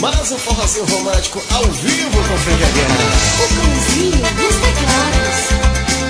Mais um forrozinho romântico ao vivo com Frederian. O cãozinho dos teclados.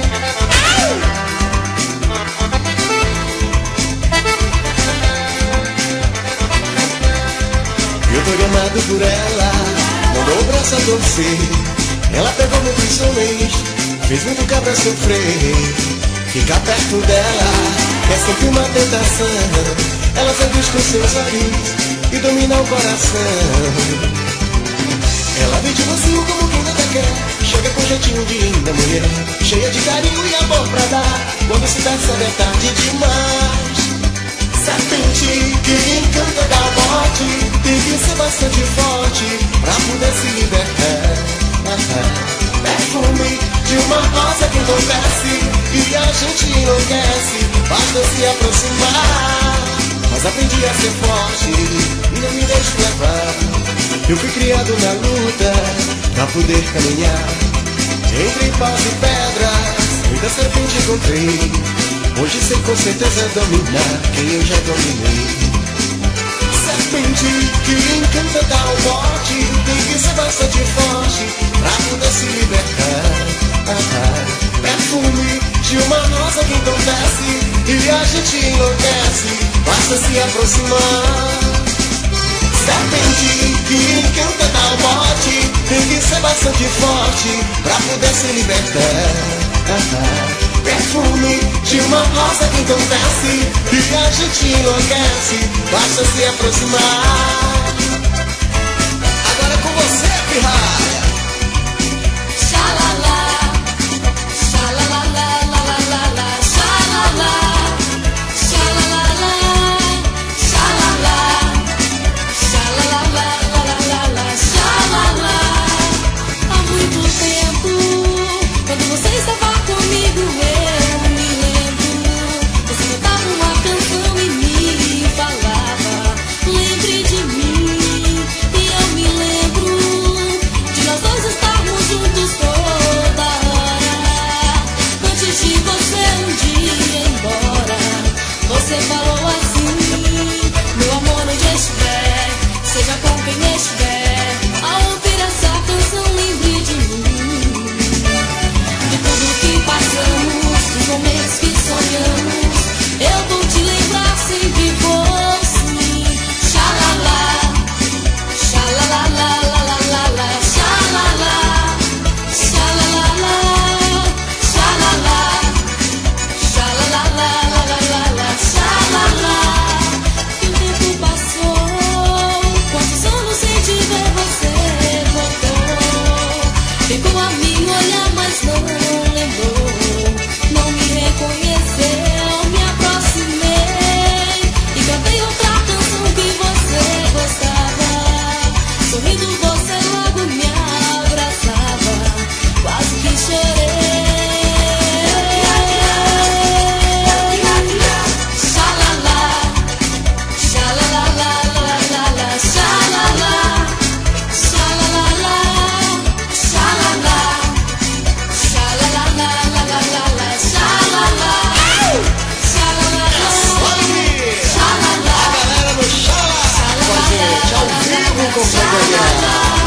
Eu tô gamado por ela, mandou o braço a torcer. Ela pegou muitos homens, fez muito cabra sofrer. Ficar perto dela é sempre uma tentação. Ela seduz com seus olhos e domina o coração. Ela vem de mansinho como quem nada quer. Chega com jeitinho de linda mulher, cheia de carinho e amor pra dar. Quando se percebe é tarde demais. Serpente que encanta da morte, tem que ser bastante forte pra poder se libertar. Perfume de uma rosa que enlouquece e a gente enlouquece, basta se aproximar. Mas aprendi a ser forte e não me deixo levar. Eu fui criado na luta pra poder caminhar entre paus e pedras, muita serpente encontrei. Hoje sei com certeza dominar quem eu já dominei. Serpente que encanta da morte, tem que ser bastante forte pra poder se libertar. Perfume de uma rosa que entorpece e a gente enlouquece, basta se aproximar. Serpente que encanta da morte, tem que ser bastante forte pra poder se libertar. Perfume de uma rosa que entorpece e a gente enlouquece, basta se aproximar. Agora é com você, pirraia. Xalala, xalala, xalala, xalala, xalala, xalala, xalala. Há muito tempo, quando você estava comigo, eu me lembro. Você cantava uma canção e me falava: lembre de mim. E eu me lembro de nós dois estarmos juntos toda hora. Antes de você um dia ir embora, você falou assim: meu amor, onde estiver, seja com quem estiver, ao ouvir essa canção, lembre de mim. De tudo que passamos, dos momentos que sonhamos, eu vou te lembrar sempre você. Xalala, xalala, xalala, xalala, xalala, xalala, xalala. E o tempo passou, quantos anos sem te ver você voltou. Ficou a me olhar, mas não lembrou, não me reconheceu. Me aproximei e cantei outra canção que você gostava. Sorrindo você logo me abraçava, quase que chorei. Xalala, xalala, xalala, xalala, xalala, A galera no Xala com a gente ao vivo com Frederian.